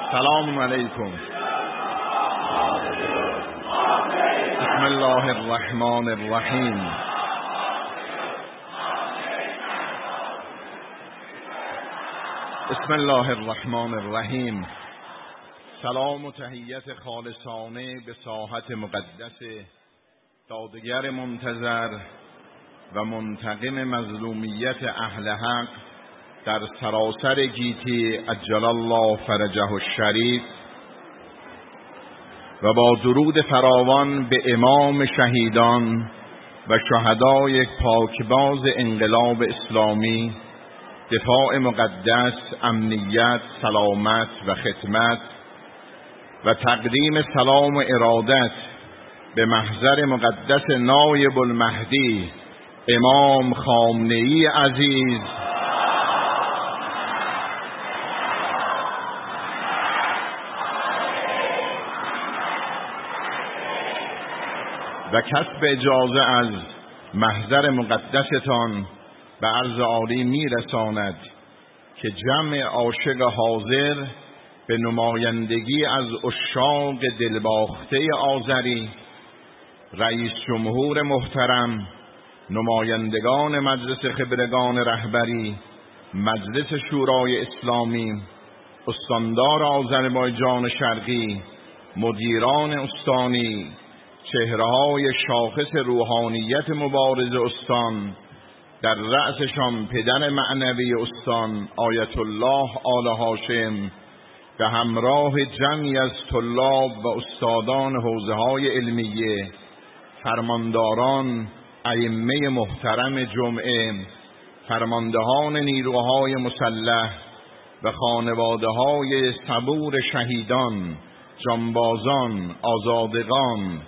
سلام علیکم. بسم الله الرحمن الرحیم. بسم الله الرحمن الرحیم. سلام و تحیت خالصانه به ساحت مقدس دادگر منتظر و منتقم مظلومیت اهل حق در سراسر گیتی عجل الله فرجه الشریف و با درود فراوان به امام شهیدان و شهدای پاکباز انقلاب اسلامی، دفاع مقدس، امنیت، سلامت و خدمت و تقدیم سلام و ارادت به محضر مقدس نایب المهدی امام خامنه‌ای عزیز و کسب اجازه از محضر مقدستان به عرض عالی میرساند که جمع عاشق حاضر به نمایندگی از عشاق دلباخته آذری، رئیس جمهور محترم، نمایندگان مجلس خبرگان رهبری، مجلس شورای اسلامی، استاندار آذربایجان شرقی، مدیران استانی، چهره‌های شاخص روحانیت مبارز استان، در رأسشان پدر معنوی استان آیت الله آل هاشم، به همراه جمعی از طلاب و استادان حوزه‌های علمیه، فرمانداران، ائمه محترم جمعه، فرماندهان نیروهای مسلح و خانواده‌های صبور شهیدان، جانبازان، آزادگان،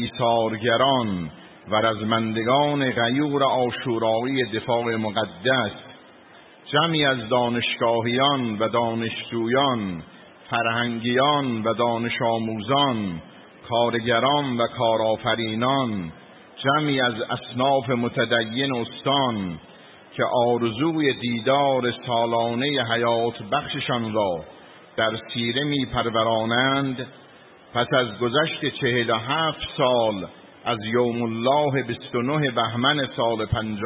ایثارگران و رزمندگان غیور عاشورایی دفاع مقدس، جمعی از دانشگاهیان و دانشجویان، فرهنگیان و دانش آموزان، کارگران و کارآفرینان، جمعی از اصناف متدین استان که آرزوی دیدار سالانه حیات بخششان را در سیره می پرورانند، پس از گذشت 47 سال از یوم الله 29 بهمن سال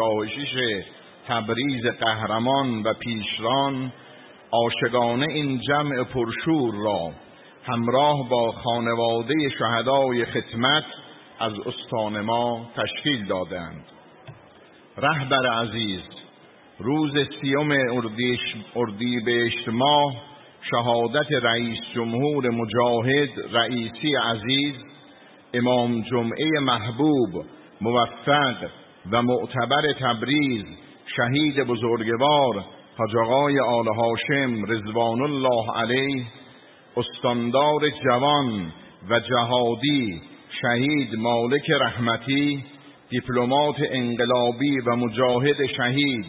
56 تبریز قهرمان و پیشران، عاشقانه این جمع پرشور را همراه با خانواده شهدای خدمت از استان ما تشکیل دادند. رهبر عزیز، روز 30 اردیبهشت ماه شهادت رئیس جمهور مجاهد رئیسی عزیز، امام جمعه محبوب، موفق و معتبر تبریز، شهید بزرگوار حاج آقای آل هاشم رضوان الله علیه، استاندار جوان و جهادی شهید مالک رحمتی، دیپلمات انقلابی و مجاهد شهید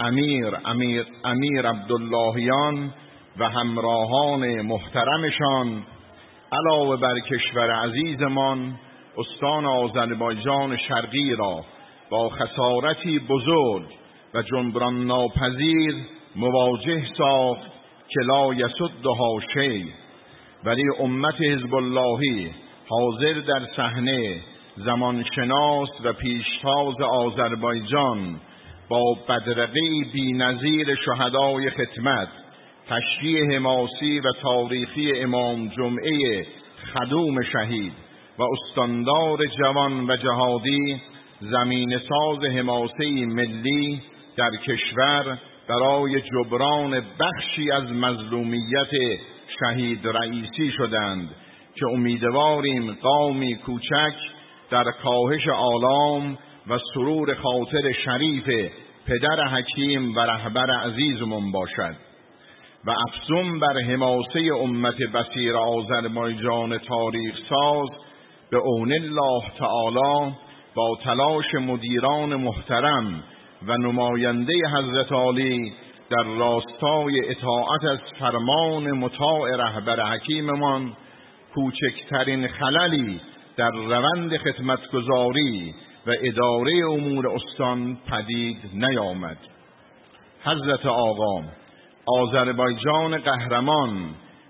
امیر عبداللهیان و همراهان محترمشان، علاوه بر کشور عزیزمان، استان آذربایجان شرقی را با خسارتی بزرگ و جبران ناپذیر مواجه ساخت که لا یسدها شیء، ولی امت حزب اللهی حاضر در صحنه، زمانشناس و پیشتاز آذربایجان با بدرقه‌ای بی‌نظیر شهدای خدمت، تشریح حماسی و تاریخی امام جمعه خدوم شهید و استاندار جوان و جهادی، زمین ساز حماسه ملی در کشور برای جبران بخشی از مظلومیت شهید رئیسی شدند که امیدواریم قومی کوچک در کاهش آلام و سرور خاطر شریف پدر حکیم و رهبر عزیزمون باشد و افزون بر حماسه امت بصیر آذربایجان تاریخ ساز به عون الله تعالی با تلاش مدیران محترم و نماینده حضرت عالی در راستای اطاعت از فرمان مطاع رهبر حکیممان کوچکترین خللی در روند خدمتگزاری و اداره امور استان پدید نیامد. حضرت آقا، آذربایجان قهرمان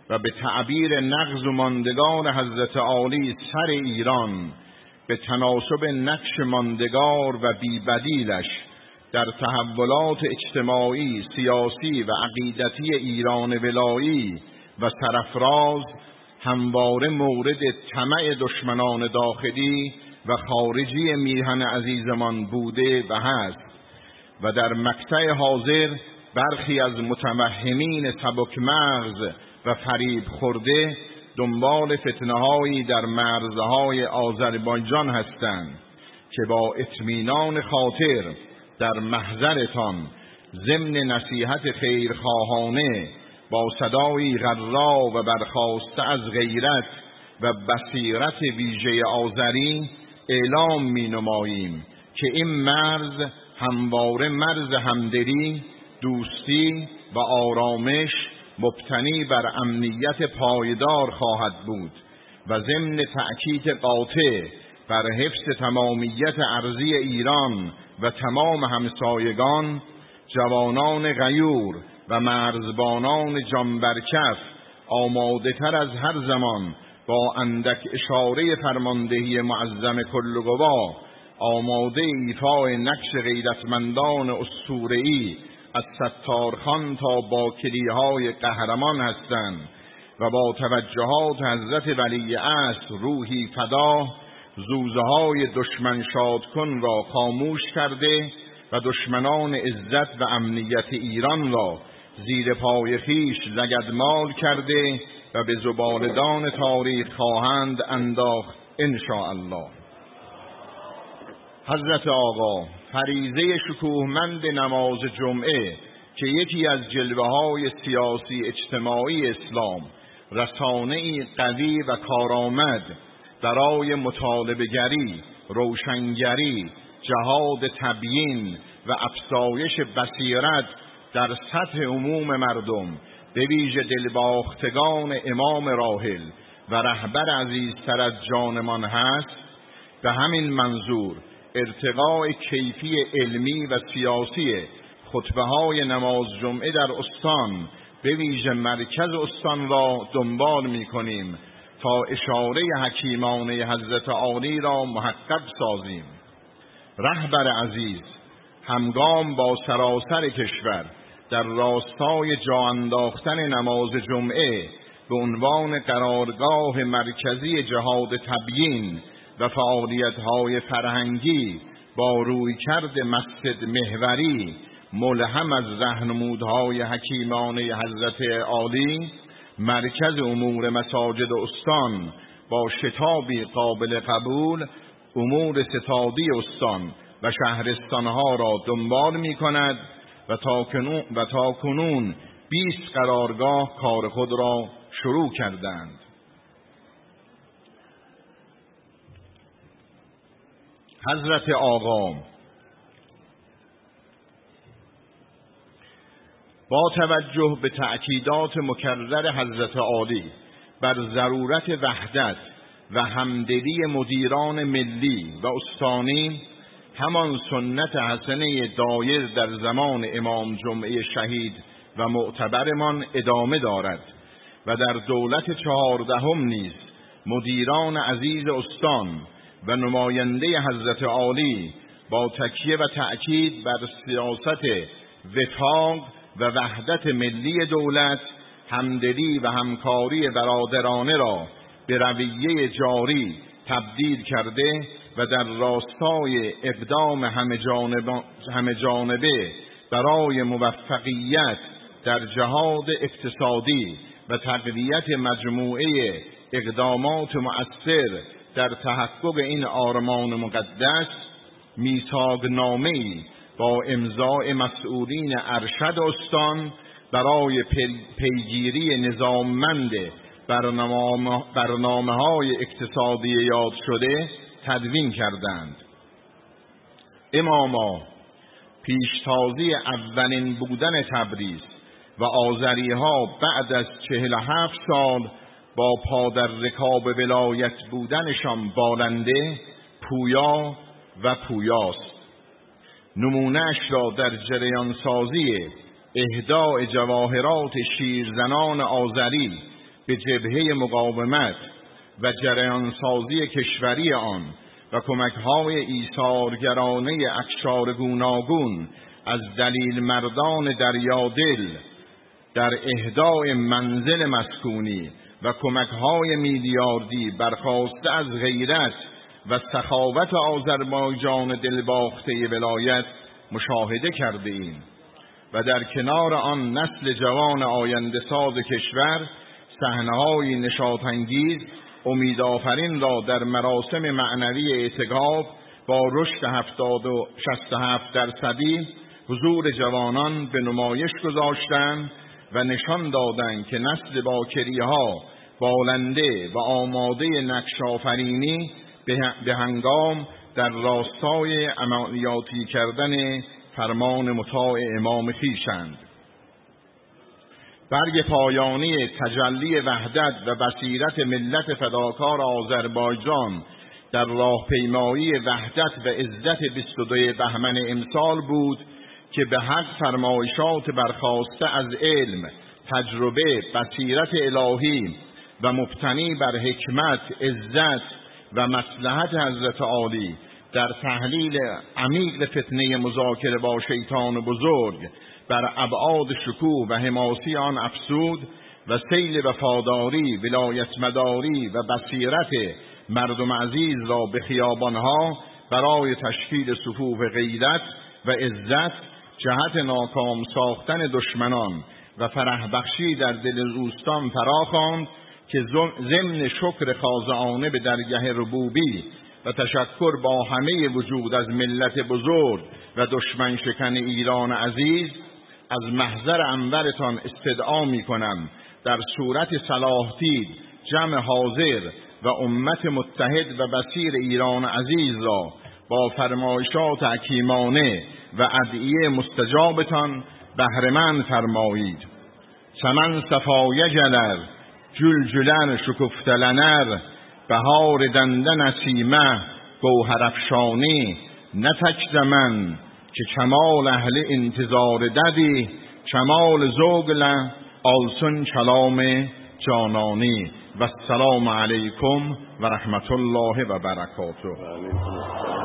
و به تعبیر نغز و ماندگار حضرت عالی سر ایران به تناسب نقش ماندگار و بی‌بدیلش در تحولات اجتماعی، سیاسی و عقیدتی ایران ولایی و سرافراز همواره مورد طمع دشمنان داخلی و خارجی میهن عزیزمان بوده و هست و در مقطع حاضر برخی از متوهمین سبک مغز و فریب خورده دنبال فتنه‌هایی در مرزهای آذربایجان هستند که با اطمینان خاطر در محضرتان ضمن نصیحت خیرخواهانه با صدایی غرا و برخاسته از غیرت و بصیرت ویژه آذری اعلام می‌نماییم که این مرز همواره مرز همدلی، دوستی و آرامش مبتنی بر امنیت پایدار خواهد بود و ضمن تأکید قاطع بر حفظ تمامیت ارضی ایران و تمام همسایگان، جوانان غیور و مرزبانان جانبرکف آماده تر از هر زمان با اندک اشاره فرماندهی معظم کل‌قوا آماده ایفای نقش غیرتمندان اسطوره‌ای از ستارخان تا باکلیهای قهرمان هستند و با توجهات حضرت ولی عصر روحی فدا زوزه‌های دشمن شادکن را خاموش کرده و دشمنان عزت و امنیت ایران را زیر پای خویش لگدمال کرده و به زبالدان تاریخ خواهند انداخت انشاءالله. حضرت آقا فریضه شکوهمند نماز جمعه که یکی از جلوه‌های سیاسی اجتماعی اسلام، رسانه‌ای قوی و کارآمد برای مطالبه‌گری، روشنگری، جهاد تبیین و افزایش بصیرت در سطح عموم مردم به ویژه دلباختگان امام راحل و رهبر عزیزتر از جانمان هست. به همین منظور ارتقاء کیفی علمی و سیاسی خطبه‌های نماز جمعه در استان به ویژه مرکز استان را دنبال می‌کنیم تا اشاره حکیمانه حضرت عالی را محقق سازیم. رهبر عزیز همگام با سراسر کشور در راستای جا انداختن نماز جمعه به عنوان قرارگاه مرکزی جهاد تبیین و فعالیت‌های فرهنگی با رویکرد مسجد محوری ملهم از راهنمودهای حکیمانه حضرت عالی، مرکز امور مساجد استان با شتابی قابل قبول امور ستادی استان و شهرستانها را دنبال می کند و تا کنون 20 قرارگاه کار خود را شروع کردند. حضرت آقا با توجه به تأکیدات مکرر حضرت عالی بر ضرورت وحدت و همدلی مدیران ملی و استانی، همان سنت حسنه دایر در زمان امام جمعه شهید و معتبرمان ادامه دارد و در دولت 14 نیز مدیران عزیز استان و نماینده حضرت عالی با تکیه و تأکید بر سیاست وفاق و وحدت ملی دولت همدلی و همکاری برادرانه را به رویه جاری تبدیل کرده و در راستای اقدام همه جانبه برای موفقیت در جهاد اقتصادی و تقویت مجموعه اقدامات مؤثر در تحقق این آرمان مقدس میثاقنامه‌ای با امضاء مسئولین ارشد استان برای پیگیری نظاممند برنامه‌های اقتصادی یاد شده تدوین کردند. اماما پیشتازی اولین بودن تبریز و آذری‌ها بعد از 47 سال با پا در رکاب ولایت بودنشان بالنده، پویا و پویاست. نمونه‌اش را در جریان سازی اهداء جواهرات شیرزنان آذری به جبهه مقاومت و جریانسازی کشوری آن و کمک‌های ایثارگرانه اقشار گوناگون از دلیل مردان دریادل در اهدای منزل مسکونی و کمک‌های میلیاردی برخاسته از غیرت و سخاوت آذربایجان دلباخته ولایت مشاهده کرده ایم و در کنار آن نسل جوان آینده ساز کشور صحنه‌های نشاط‌انگیز امیدآفرین را در مراسم معنوی اعتکاف با رشد 70 و 67% حضور جوانان به نمایش گذاشتند و نشان دادند که نسل باکری‌ها بالنده و آماده نقش‌آفرینی به هنگام در راستای عملیاتی کردن فرمان مطاع امام خویشند. برگ پایانی تجلی وحدت و بصیرت ملت فداکار آذربایجان در راهپیمایی وحدت و عزت 22 بهمن امسال بود که به حق فرمایشات برخاسته از علم، تجربه، بصیرت الهی و مبتنی بر حکمت، عزت و مصلحت حضرت عالی در تحلیل عمیق فتنه مذاکره با شیطان بزرگ بر ابعاد شکوه و حماسی آن افزود و سیل وفاداری، ولایت مداری و بصیرت مردم عزیز را به خیابانها برای تشکیل صفوف غیرت و عزت جهت ناکام ساختن دشمنان و فرح بخشی در دل دوستان فراخواند که ضمن شکر خاضعانه به درگاه ربوبی و تشکر با همه وجود از ملت بزرگ و دشمن شکن ایران عزیز از محضر انورتان استدعا می کنم در صورت صلاح دید جمع حاضر و امت متحد و بصیر ایران عزیز را با فرمایشات حکیمانه و ادعیه مستجابتان بهره‌مند فرمایید. چمن صفای جلر جلجلر شکفتلنر بهار دنده نسیمه گوهر افشانی نتک زمن که کمال اهل انتظار ددی کمال زوگل آلسن کلام جانانی و السلام علیکم و رحمت الله و برکاته.